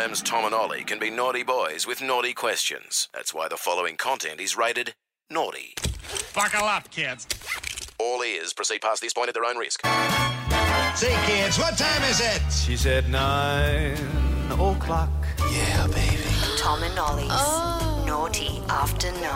M's Tom and Ollie can be naughty boys with naughty questions. That's why the following content is rated naughty. Buckle up, kids. All ears. Proceed past this point at their own risk. Say, kids, what time is it? She said 9 o'clock. Yeah, baby. Tom and Ollie's Naughty After 9.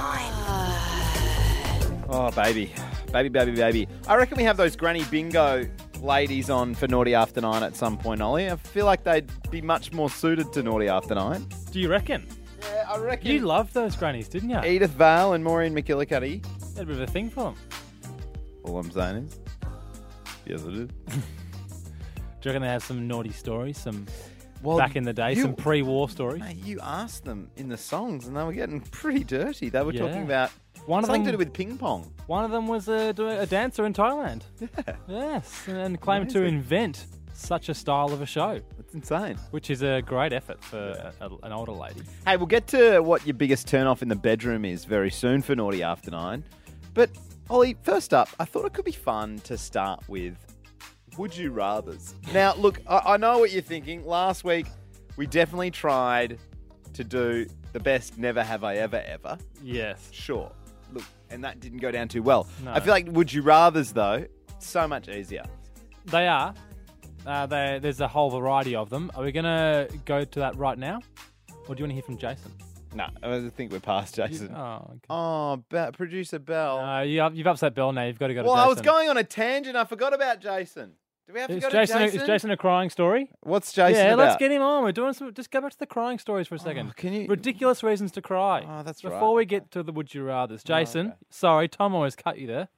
Oh, baby. Baby. I reckon we have those granny bingo ladies on for Naughty After 9 at some point, Ollie. I feel like they'd be much more suited to Naughty After 9. Do you reckon? Yeah, I reckon. You loved those grannies, didn't you? Edith Vale and Maureen McGillicuddy. Had a bit of a thing for them. All I'm saying is, yes, it is. Do you reckon they have some naughty stories, some Well, back in the day, some pre-war stories? Mate, you asked them in the songs and they were getting pretty dirty. They were Yeah. talking about One of something them to do with ping pong. One of them was a dancer in Thailand. Yeah, Yes, and claimed to Amazing. invent such a style of a show, that's insane. which is a great effort for an older lady. Hey, we'll get to what your biggest turn-off in the bedroom is very soon for Naughty After 9. But, Ollie, first up, I thought it could be fun to start with Would You Rathers. Now, look, I know what you're thinking. Last week, we definitely tried to do the best Never Have I Ever. Yes. Sure. Look, and that didn't go down too well. No. I feel like Would You Rathers, though, so much easier. They are. There's a whole variety of them. Are we going to go to that right now? Or do you want to hear from Jason? No, I think we're past Jason. Oh, okay. Oh, Producer Bell. You've upset Bell now. You've got to go to Well, Jason. I was going on a tangent. I forgot about Jason. Do we have to Is go Jason, to Jason? is Jason a crying story? What's Jason Yeah, about? let's get him on. We're doing some. Just go back to the crying stories for a second. can you- Ridiculous reasons to cry. Oh, that's right. Before we get to the would you rather's, Jason. okay. Sorry, Tom always cut you there.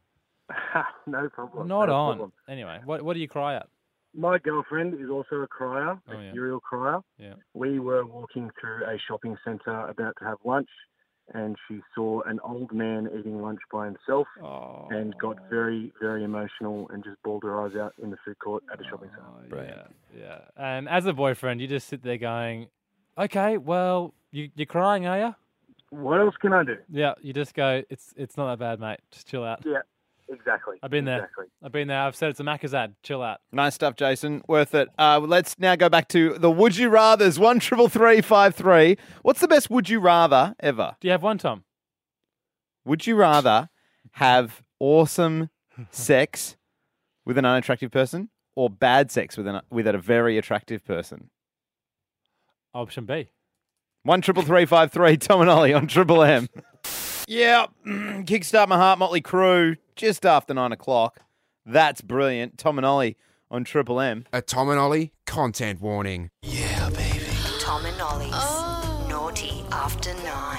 No problem. Not no on. problem. Anyway, what do you cry at? My girlfriend is also a crier, Oh, yeah. serial crier. Yeah. We were walking through a shopping centre about to have lunch, and she saw an old man eating lunch by himself Oh, and got very, very emotional and just bawled her eyes out in the food court at a shopping centre. yeah, yeah. And as a boyfriend, you just sit there going, "Okay, well, you're crying, are you?" What else can I do? Yeah, you just go, "It's not that bad, mate. Just chill out." Yeah, exactly. I've been there. Exactly. I've been there. I've said it's a Macca's ad. Chill out. Nice stuff, Jason. Worth it. Let's now go back to the Would You Rathers. 13353. What's the best Would You Rather ever? Do you have one, Tom? Would you rather have awesome sex with an unattractive person or bad sex with a very attractive person? Option B. 13353. Tom and Ollie on Triple M. Yeah, Kickstart My Heart, Motley Crue, just after 9 o'clock. That's brilliant. Tom and Ollie on Triple M. A Tom and Ollie content warning. Yeah, baby. Tom and Ollie's Naughty After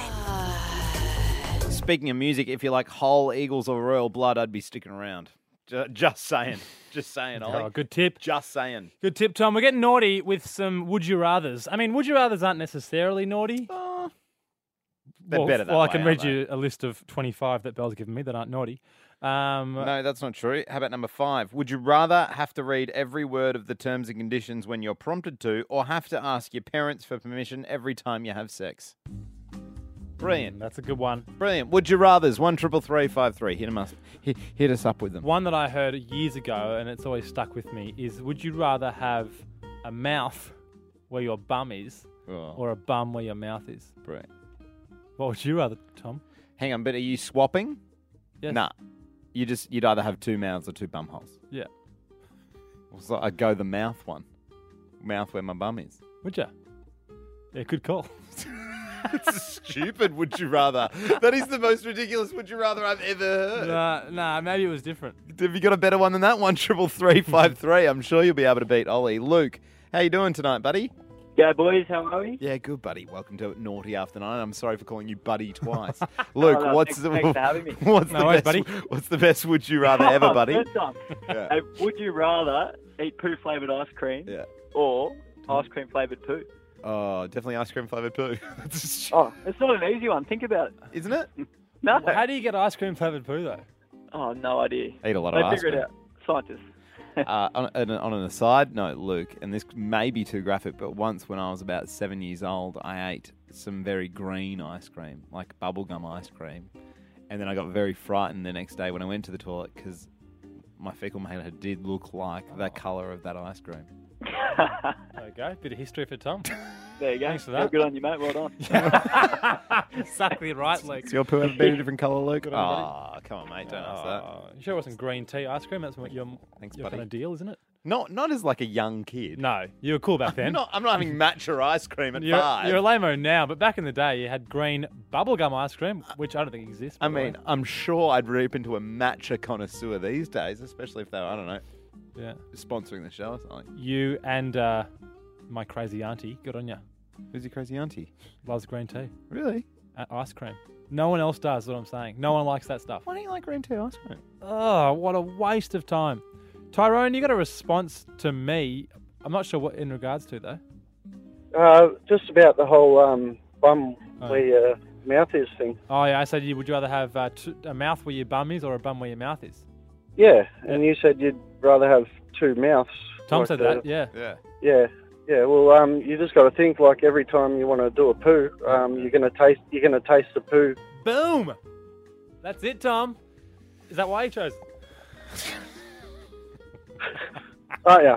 9. Speaking of music, if you like Whole, Eagles, or Royal Blood, I'd be sticking around. Just saying. Just saying, Ollie. Oh, good tip. Just saying. Good tip, Tom. We're getting naughty with some would you rathers. I mean, would you rathers aren't necessarily naughty. They're better that Well, I way, can aren't read you a list of 25 that Bell's given me that aren't naughty. No, that's not true. How about number 5? Would you rather have to read every word of the terms and conditions when you're prompted to, or have to ask your parents for permission every time you have sex? Brilliant. That's a good one. Brilliant. Would you rathers? 13353. Hit us up with them. One that I heard years ago, and it's always stuck with me, is would you rather have a mouth where your bum is, Oh, or a bum where your mouth is? brilliant. What would you rather, Tom? Hang on, but are you swapping? Yes. Nah. You'd either have 2 mouths or 2 bum holes. Yeah. So I'd go the mouth one. Mouth where my bum is. Would you? Yeah, good call. It's stupid, would you rather? That is the most ridiculous would you rather I've ever heard. Nah, maybe it was different. Have you got a better one than that? 13353. I'm sure you'll be able to beat Ollie. Luke, how you doing tonight, buddy? Go boys, how are we? Yeah, good, buddy. Welcome to Naughty After 9. I'm sorry for calling you buddy twice. Luke, Oh, no, what's thanks for having me. what's No the worries, best? buddy. What's the best would you rather ever, buddy? First time. Yeah. Hey, would you rather eat poo-flavoured ice cream Yeah. or ice cream-flavoured poo? Oh, definitely ice cream flavoured poo. Oh, it's not an easy one. Think about it. Isn't it? No. How do you get ice cream flavoured poo, though? Oh, no idea. Eat a lot They of ice figure cream. it out. Scientists. On an aside note, Luke, and this may be too graphic, but once when I was about 7 years old, I ate some very green ice cream, like bubblegum ice cream. And then I got very frightened the next day when I went to the toilet because my fecal matter did look like the colour of that ice cream. There you go. Bit of history for Tom. There you go. Thanks for Yeah, that. good on you, mate. Well done. Exactly right, Luke. Is your poo ever been a different colour, Luke? Good on you, Oh, come on, mate. Don't ask that. You sure it wasn't green tea ice cream? That's what Thanks, your buddy. kind of deal, isn't it? Not as like a young kid. No, you were cool back then. I'm not having matcha ice cream at You're 5. a lame-o now, but back in the day, you had green bubblegum ice cream, which I don't think exists. by I the way. mean, I'm sure I'd reap into a matcha connoisseur these days, especially if they were, I don't know, yeah. sponsoring the show or something. You and my crazy auntie, good on you, Who's your crazy auntie? loves green tea, Really? ice cream. No one else does, is what I'm saying. No one likes that stuff. Why don't you like green tea ice cream? Oh, what a waste of time. Tyrone, you got a response to me. I'm not sure what in regards to, though. Just about the whole bum where your mouth is thing. Oh, yeah, I said, would you rather have a mouth where your bum is or a bum where your mouth is? Yeah, and you said you'd rather have two mouths. Tom like said that, yeah. Yeah. Yeah. Well, you just got to think like every time you want to do a poo, you're gonna taste the poo. Boom! That's it, Tom. Is that why you chose? Oh yeah.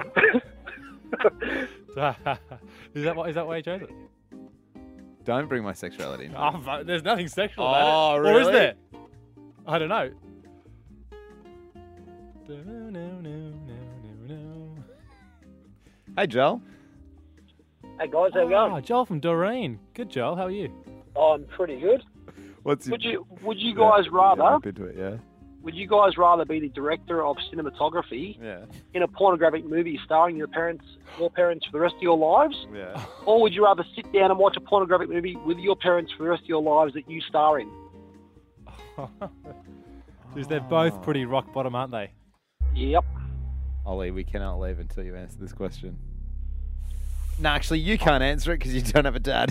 Is that why you chose it? Don't bring my sexuality into it. Oh, there's nothing sexual about Oh, it. Or is really? there? I don't know. Hey, Joel. Hey guys, how we going? Oh, Joel from Doreen. Good, Joel. How are you? I'm pretty good. What's your... Would you guys rather Into it, yeah. would you guys rather be the director of cinematography Yeah. in a pornographic movie starring your parents for the rest of your lives, Yeah. or would you rather sit down and watch a pornographic movie with your parents for the rest of your lives that you star in? Because they're both pretty rock bottom, aren't they? Yep. Ollie, we cannot leave until you answer this question. No, actually, you can't answer it because you don't have a dad.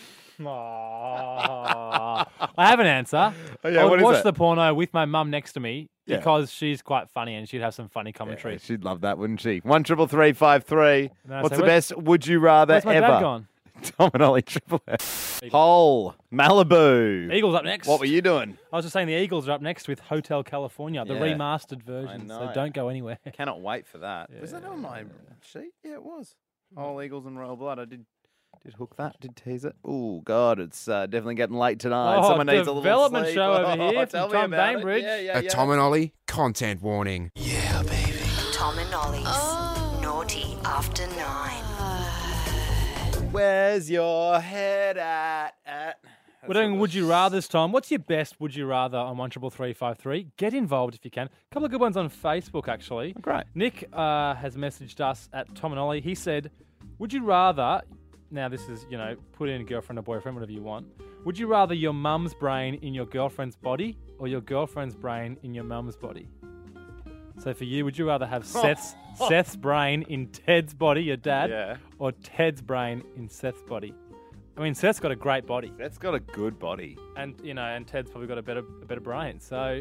I have an answer. Oh, yeah, I what would is watch it? the porno with my mum next to me Yeah. because she's quite funny and she'd have some funny commentary. Yeah, she'd love that, wouldn't she? 1-333-5-3. No, What's so the where's- best would you rather Where's my ever? dad gone? Tom and Ollie Triple F. Hull, Malibu. Eagles up next. What were you doing? I was just saying the Eagles are up next with Hotel California, the Yeah. remastered version. So know. don't go anywhere. Cannot wait for that. Was that on my sheet? Yeah, it was. Hull, Eagles and Royal Blood. I did hook that. Did tease it. Oh, God, it's definitely getting late tonight. Oh, Someone needs a little development sleep. show over here tell from me Tom about it. Bainbridge. Yeah. A Tom and Ollie content warning. Tom and Ollie's Naughty After 9. Where's your head at? We're doing Would You Rather this time. What's your best Would You Rather on 13353? Get involved if you can. A couple of good ones on Facebook, actually. Great. Nick has messaged us at Tom and Ollie. He said, would you rather, now this is, put in a girlfriend or boyfriend, whatever you want. Would you rather your mum's brain in your girlfriend's body or your girlfriend's brain in your mum's body? So for you, would you rather have Seth's brain in Ted's body, your dad, Yeah. or Ted's brain in Seth's body? I mean, Seth's got a great body. That's got a good body. And and Ted's probably got a better brain. So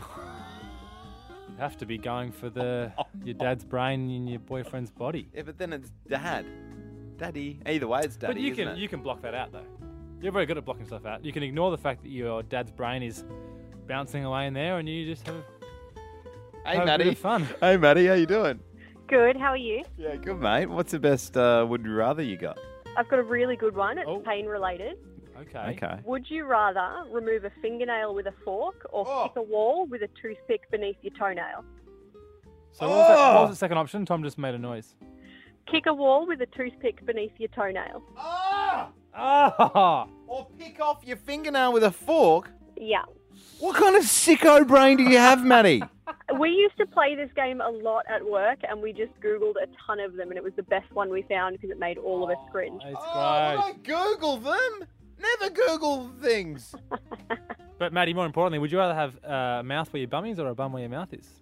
you have to be going for your dad's brain in your boyfriend's body. Yeah, but then it's daddy. Either way, it's daddy. But you isn't can block that out though. You're very good at blocking stuff out. You can ignore the fact that your dad's brain is bouncing away in there, and you just have Hey, have a Maddie. bit of fun. Hey, Maddie, how you doing? Good, how are you? Yeah, good, mate. What's the best would you rather you got? I've got a really good one. It's Oh. pain related. Okay. Would you rather remove a fingernail with a fork or kick a wall with a toothpick beneath your toenail? So what was the second option? Tom just made a noise. Kick a wall with a toothpick beneath your toenail. Ah! Or pick off your fingernail with a fork? Yeah. What kind of sicko brain do you have, Maddie? We used to play this game a lot at work, and we just Googled a ton of them, and it was the best one we found because it made all of us cringe. It's I Google them. Never Google things. But Maddie, more importantly, would you rather have a mouth where your bum is or a bum where your mouth is?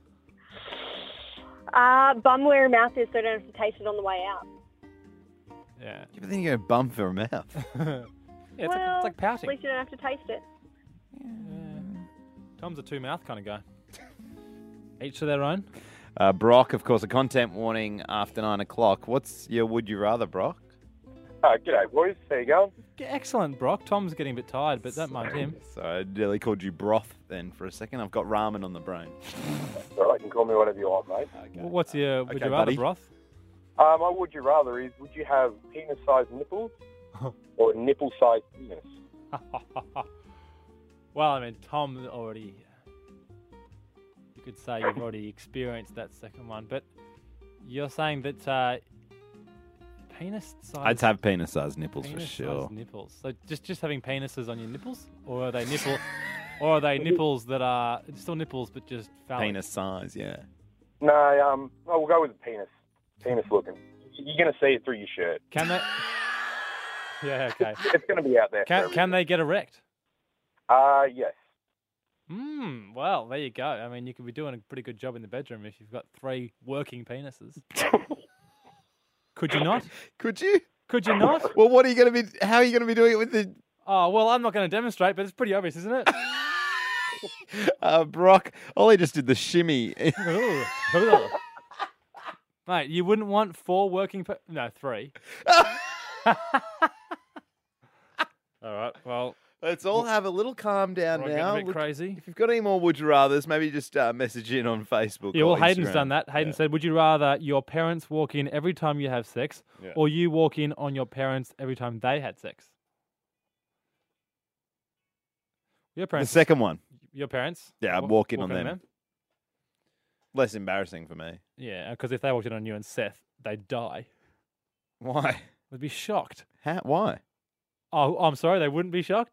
Bum where your mouth is, so I don't have to taste it on the way out. Yeah. But then you go bum for a mouth. Yeah, it's well, like pouting. at least you don't have to taste it. Tom's a two-mouth kind of guy. Each to their own. Brock, of course, a content warning after 9 o'clock. What's your would you rather, Brock? G'day, boys. How you going? Yeah, excellent, Brock. Tom's getting a bit tired, but don't mind him. So I nearly called you broth then for a second. I've got ramen on the brain. All right, you can call me whatever you want, mate. What's your would Okay, you rather, buddy. broth? My would you rather is, would you have penis-sized nipples or nipple-sized penis? Well, I mean, Tom already... You could say you've already experienced that second one, but you're saying that penis size... I'd have penis-sized nipples for penis-sized sure. nipples. So just having penises on your nipples? Or are they or are they nipples that are still nipples but just phallic? Penis size, yeah. No, we'll go with the penis. Penis looking. You're going to see it through your shirt. Can they... Yeah, okay. It's going to be out there. Can they get erect? Yes. Well, there you go. I mean, you could be doing a pretty good job in the bedroom if you've got 3 working penises. Could you not? Could you? Could you not? Well, what are you going to be... How are you going to be doing it with the... Oh, well, I'm not going to demonstrate, but it's pretty obvious, isn't it? Brock, Ollie just did the shimmy. Ooh. Mate, you wouldn't want 4 working... No, 3. All right, well... Let's all have a little calm down We're now. getting a bit crazy. If you've got any more would you rathers, maybe just message in on Facebook. Yeah, or well, Hayden's Instagram. done that. Hayden said, would you rather your parents walk in every time you have sex or you walk in on your parents every time they had sex? Your The parents. second one. Your parents? Yeah, I'd walk in on them. Less embarrassing for me. Yeah, because if they walked in on you and Seth, they'd die. Why? They'd be shocked. Why? Oh, I'm sorry, they wouldn't be shocked?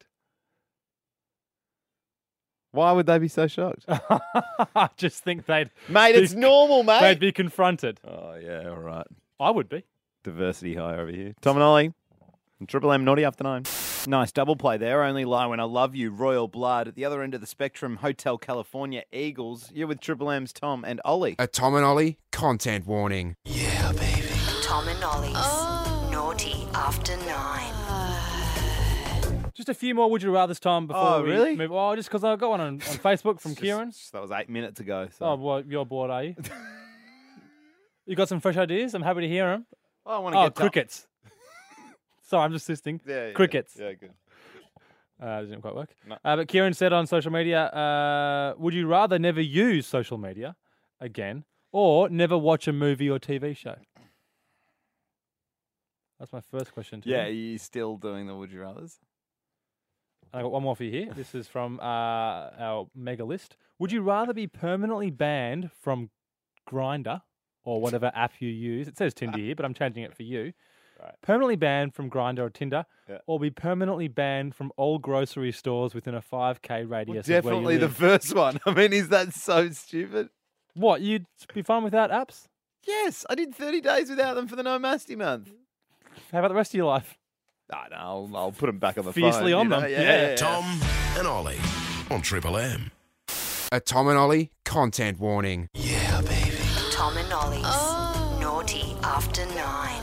Why would they be so shocked? I just think they'd... Mate, it's normal, mate. They'd be confronted. Oh, yeah, all right. I would be. Diversity high over here. Tom and Ollie. And Triple M, Naughty After 9. Nice double play there. Only Lie When I Love You, Royal Blood. At the other end of the spectrum, Hotel California, Eagles. You're with Triple M's Tom and Ollie. A Tom and Ollie content warning. Yeah, baby. Tom and Ollie's Naughty After 9. Just a few more would you rathers, Tom, before we really? move. Oh, just because I got one on Facebook from Kieran. That was 8 minutes ago. So. Oh, well, you're bored, are you? You got some fresh ideas? I'm happy to hear them. I want to get crickets. Sorry, I'm just assisting. Yeah, crickets. Yeah, good. Didn't quite work. No. But Kieran said on social media, would you rather never use social media again or never watch a movie or TV show? That's my first question to you. Yeah, are you still doing the Would You Rathers? I got one more for you here. This is from our mega list. Would you rather be permanently banned from Grindr or whatever app you use? It says Tinder here, but I'm changing it for you. Right. Permanently banned from Grindr or Tinder, Yeah. or be permanently banned from all grocery stores within a 5K radius. Well, of where you definitely the live. first one. I mean, is that so stupid? What, you'd be fine without apps? Yes, I did 30 days without them for the No Masty month. How about the rest of your life? No, I'll put them back on the Fiercely phone. on them. Yeah. Tom and Ollie on Triple M. A Tom and Ollie content warning. Yeah, baby. Tom and Ollie's Naughty After 9.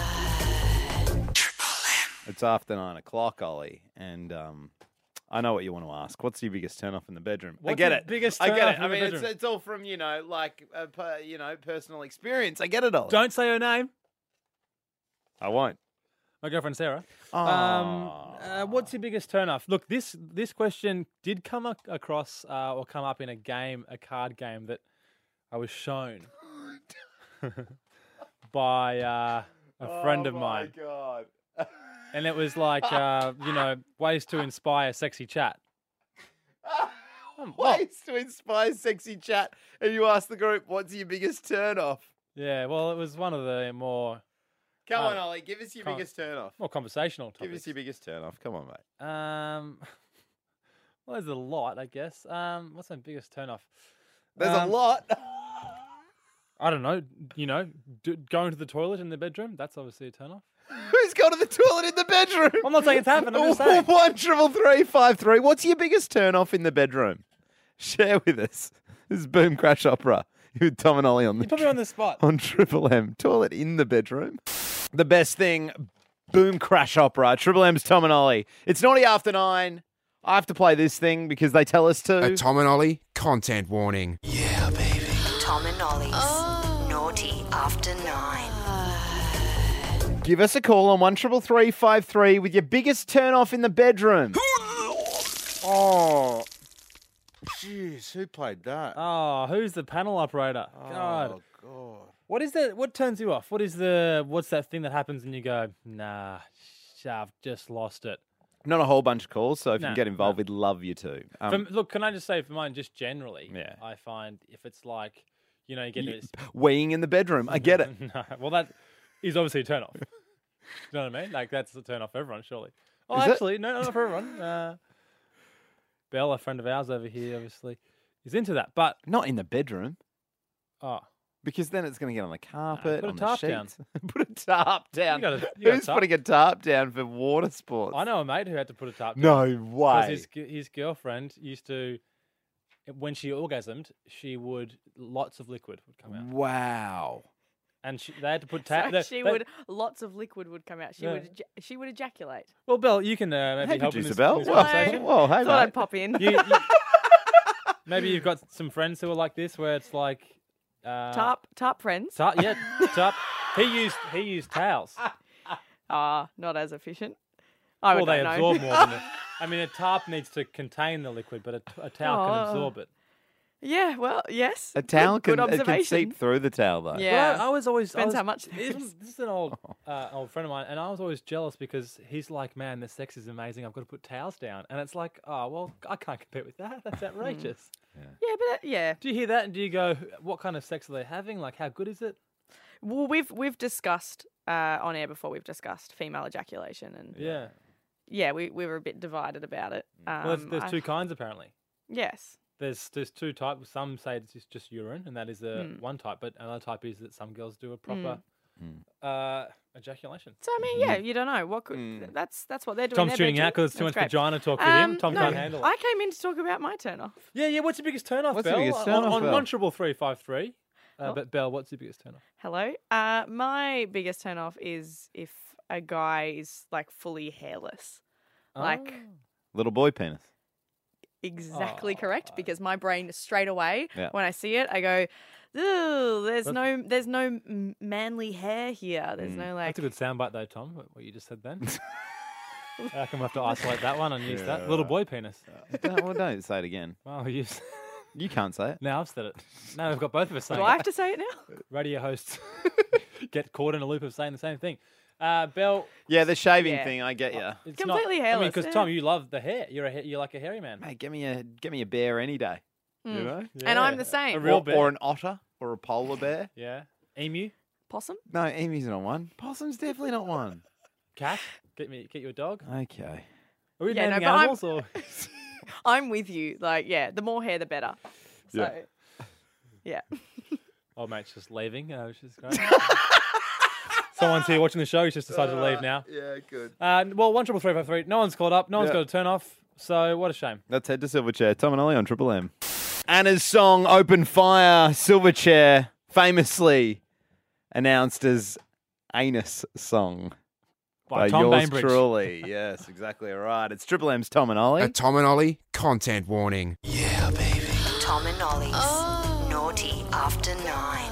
It's after 9 o'clock, Ollie, and I know what you want to ask. What's your biggest turn off in the bedroom? I What's get your it. biggest I turn get off it. in I the mean, bedroom? it's all from personal experience. I get it, Ollie. Don't say her name. I won't. My girlfriend Sarah. Aw. What's your biggest turn off? Look, this question did come across or come up in a card game that I was shown by a friend of mine. Oh, my God. And it was like, ways to inspire sexy chat. Ways to inspire sexy chat. And you ask the group, what's your biggest turn off? Yeah, well, it was one of the more... Come on, Ollie. Give us your biggest turn off. More conversational topics. Give us your biggest turn off. Come on, mate. Well, there's a lot, I guess. What's my biggest turn off? There's a lot. I don't know. Going to the toilet in the bedroom. That's obviously a turn off. Who's gone to the toilet in the bedroom? I'm not saying it's happened. I'm just saying. 1-333-533. What's your biggest turn off in the bedroom? Share with us. This is Boom Crash Opera with Tom and Ollie on the You put me on the spot. on Triple M. Toilet in the bedroom. The best thing, Boom Crash Opera. Triple M's Tom and Ollie. It's Naughty After 9. I have to play this thing because they tell us to. A Tom and Ollie content warning. Yeah, baby. Tom and Ollie's Naughty After 9. Give us a call on 1-333-533 with your biggest turn off in the bedroom. Oh, jeez, who played that? Oh, who's the panel operator? God. Oh, God. What is that? What turns you off? What's that thing that happens and you go, nah, I've just lost it. Not a whole bunch of calls, so if you No, can get involved, we'd love you to. Look, can I just say for mine, just generally, Yeah. I find if it's like, you know, you get this. Weeing in the bedroom. I get it. No, well, that is obviously a turn off. You know what I mean? Like, that's a turn off for everyone, surely. Oh, Is it? actually, no, not for everyone. Belle, a friend of ours over here, obviously, is into that. But Not in the bedroom, oh, because then it's going to get on the carpet, put a on tarp the down. sheets. Put a tarp down. You got Who's putting a tarp down for water sports? I know a mate who had to put a tarp down. No Because way. his girlfriend used to, when she orgasmed, lots of liquid would come out. Wow. And they had to put Lots of liquid would come out. She would ejaculate. Well, Belle, you can maybe Hey, help in producer this, Belle. this Well, conversation. well, hey, Thought mate. I'd pop in. Maybe you've got some friends who are like this, where it's like Tarp friends. tarp. He used towels. Not as efficient. I Well, would they not absorb know. more than it. I mean, a tarp needs to contain the liquid, but a towel can absorb it. Yeah, well, yes. A towel Good can observation. seep through the towel, though. Yeah. Well, I was always Depends how much. This is an old friend of mine, and I was always jealous because he's like, "Man, the sex is amazing. I've got to put towels down," and it's like, "Oh, well, I can't compete with that. That's outrageous." Yeah, but yeah. Do you hear that? And do you go, "What kind of sex are they having? Like, how good is it?" Well, we've discussed on air before. We've discussed female ejaculation, and Yeah. we were a bit divided about it. Well, there's two kinds apparently. Yes. There's two types. Some say it's just urine, and that is one type. But another type is that some girls do a proper ejaculation. So I mean, yeah, you don't know what could. That's what they're doing. Tom's in their tuning out bedroom. because it's too much That's great. vagina talk for him. Tom no, can't handle it. I came in to talk about my turn off. Yeah. What's your biggest turn off, What's your Belle? biggest turn-off, on Belle? 13353. But Belle, what's your biggest turn off? Hello. My biggest turn off is if a guy is like fully hairless. Like Little boy penis. exactly correct, because my brain straight away Yeah. when I see it, I go, "Ooh, there's no manly hair here. There's no like." That's a good soundbite though, Tom. What you just said then. How come we have to isolate that one and use that little boy penis? Don't say it again. Well, You can't say it. now I've said it. Now we've got both of us saying Do it. I have to say it now? Radio hosts get caught in a loop of saying the same thing. Belle, Yeah, the shaving Yeah. thing, I get you. it's Completely not, hairless, because yeah. Tom, you love the hair. You're like a hairy man. Mate, get me a bear any day. You know? And I'm the A same. real bear. Or an otter or a polar bear. Yeah. Emu, Possum? No, emu's not one. Possum's definitely not one. cat. Get you a dog. Okay. Are we Yeah, no, naming but animals or? I'm with you. Like, yeah, the more hair, the better. So, yeah. Oh, mate's just leaving, which is great. Someone's here watching the show. He's just decided to leave now. Yeah, good. Well, 13353. No one's called up. No one's got a turn off. So what a shame. Let's head to Silverchair. Tom and Ollie on Triple M. Anna's song Open Fire, Silverchair, famously announced as Anus Song. By Tom yours Bainbridge. truly. Yes, exactly right. It's Triple M's Tom and Ollie. A Tom and Ollie content warning. Tom and Ollie's Naughty After 9.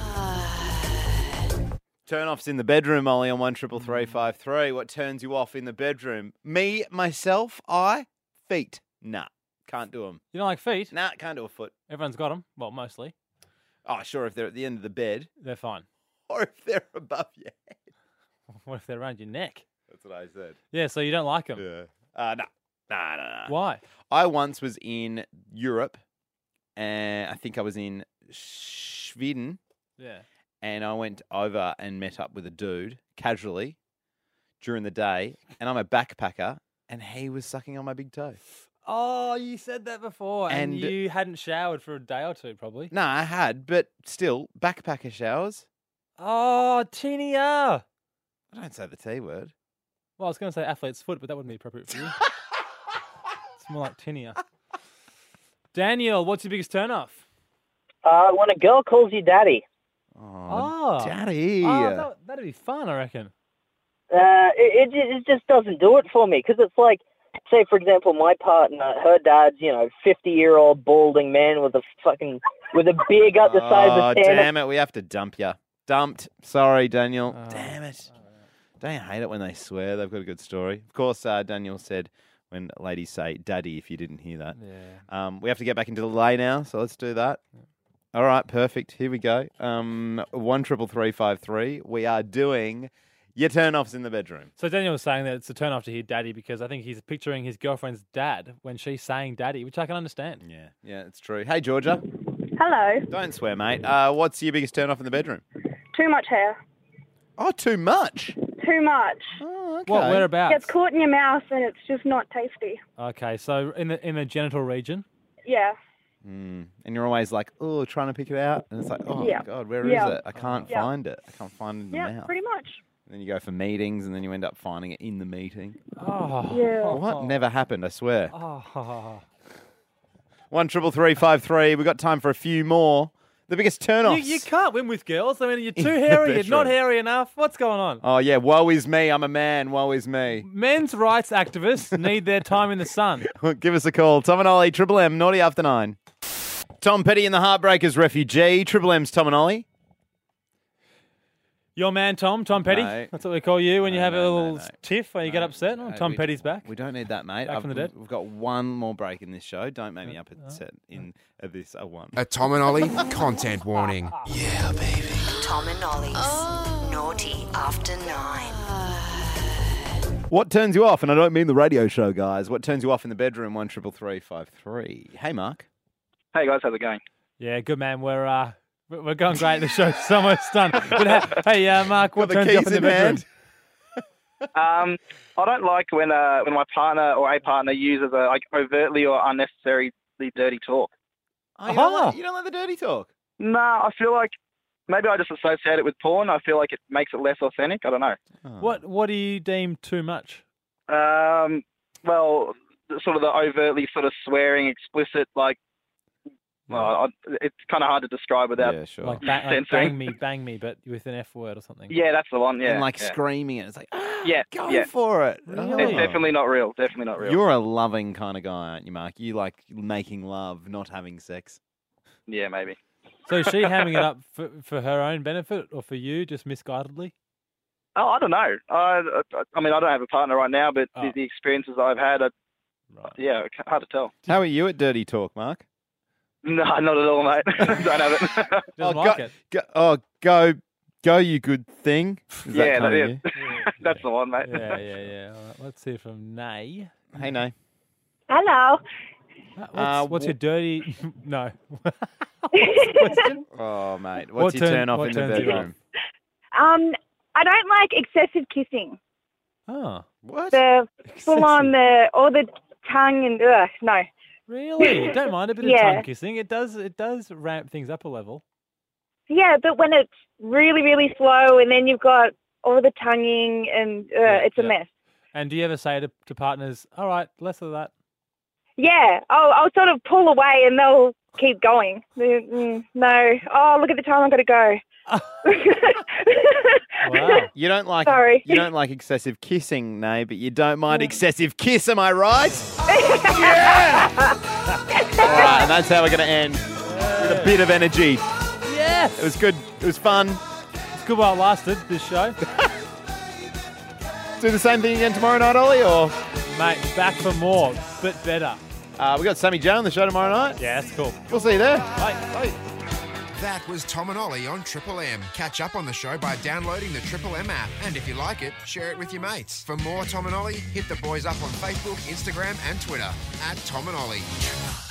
Turn-offs in the bedroom, Ollie, on 13353. What turns you off in the bedroom? Me, myself, feet. Nah, can't do them. You don't like feet? Nah, can't do a foot. Everyone's got them. Well, mostly. Oh, sure, if they're at the end of the bed. They're fine. Or if they're above your head. What if they're around your neck? That's what I said. Yeah, so you don't like them. Yeah. Nah. Why? I once was in Europe, and I think I was in Sweden, Yeah. and I went over and met up with a dude casually during the day, and I'm a backpacker, and he was sucking on my big toe. Oh, you said that before, and And- you hadn't showered for a day or two, probably. No, I had, but still, backpacker showers. Oh, tinea. I don't say the T word. Well, I was going to say athlete's foot, but that wouldn't be appropriate for you. It's more like tinea. Daniel, what's your biggest turn-off? When a girl calls you daddy. Oh, Daddy. Oh, that'd be fun, I reckon. It just doesn't do it for me, because it's like, say, for example, my partner, her dad's, 50-year-old balding man with a beard up the size Oh, of Santa. damn it, we have to dump you. Dumped. Sorry, Daniel. Damn it. Don't you hate it when they swear? They've got a good story. Of course, Daniel said when ladies say daddy, if you didn't hear that. Yeah. We have to get back into the lay now, so let's do that. All right, perfect. Here we go. 13353. We are doing Your turn-offs in the bedroom. So Daniel was saying that it's a turn off to hear daddy because I think he's picturing his girlfriend's dad when she's saying daddy, which I can understand. Yeah, it's true. Hey, Georgia. Hello. Don't swear, mate. What's your biggest turn-off in the bedroom? Too much hair. Oh, too much? Too much. Oh, okay. What, whereabouts? Gets caught in your mouth and it's just not tasty. Okay, so in the genital region. Yeah. And you're always like, oh, trying to pick it out. And it's like, oh, Yeah. God, where is Yeah. it? I can't Yeah. find it. I can't find it in the Yeah, mouth. pretty much. And then you go for meetings and then you end up finding it in the meeting. Oh. Yeah. What? Never happened, I swear. Oh. 1-333-533. We've got time for a few more. The biggest turn-offs. You can't win with girls. I mean, you're In too the hairy. You're not bedroom. hairy enough. What's going on? Oh, yeah. Woe is me. I'm a man. Woe is me. Men's rights activists need their time in the sun. Give us a call. Tom and Ollie, Triple M, Naughty After 9. Tom Petty and the Heartbreakers refugee. Triple M's Tom and Ollie. Your man, Tom Petty. No. That's what we call you when you have a little no. tiff when you get upset. Oh, Tom Petty's back. We don't need that, mate. Back from the dead. We've got one more break in this show. Don't make me upset in this one. A Tom and Ollie content warning. Yeah, baby. Tom and Ollie's Naughty After 9. What turns you off? And I don't mean the radio show, guys. What turns you off in the bedroom? 1-333-533. Hey, Mark. Hey guys, how's it going? Yeah, good man. We're going great. The show's almost done. But hey, Mark, what Got the turns you off keys in the in bedroom? hand. I don't like when my partner or a partner uses overtly or unnecessarily dirty talk. Oh, you don't like the dirty talk? Nah, I feel like maybe I just associate it with porn. I feel like it makes it less authentic. I don't know. What do you deem too much? Well, sort of the overtly sort of swearing, explicit, like. Well, it's kind of hard to describe without Like censoring. bang me, but with an F word or something. Yeah, that's the one. Yeah, And like yeah. screaming it. It's like, go for it. Really? It's definitely not real. Definitely not real. You're a loving kind of guy, aren't you, Mark? You like making love, not having sex. Yeah, maybe. So is she hamming it up for her own benefit or for you, just misguidedly? Oh, I don't know. I mean, I don't have a partner right now, but the experiences I've had, yeah, hard to tell. How are you at dirty talk, Mark? No, not at all, mate. Don't have it. Doesn't like it. Go, you good thing. Is Yeah, that kind that of is. you? That's the one, mate. Yeah. All right, let's hear from Nay. Hey, Nay. Hello. What's your dirty... No. Oh, mate. What's your turn off in the bedroom? I don't like excessive kissing. Oh. What? The full on all the tongue and no. Really? Don't mind a bit of tongue kissing. It does ramp things up a level. Yeah, but when it's really, really slow and then you've got all the tonguing and it's a mess. And do you ever say to partners, all right, less of that? Yeah, I'll sort of pull away and they'll keep going. No, oh, look at the time, I've got to go. Wow. You don't like Sorry. You don't like excessive kissing, Nay, but you don't mind excessive kiss, am I right? Yeah! All right, and that's how we're going to end with a bit of energy. Yes! It was good. It was fun. It's good while it lasted, this show. Do the same thing again tomorrow night, Ollie, or? Mate, back for more, but better. We got Sammy J on the show tomorrow night. Yeah, that's cool. We'll see you there. Bye. That was Tom and Ollie on Triple M. Catch up on the show by downloading the Triple M app. And if you like it, share it with your mates. For more Tom and Ollie, hit the boys up on Facebook, Instagram and Twitter @Tom and Ollie.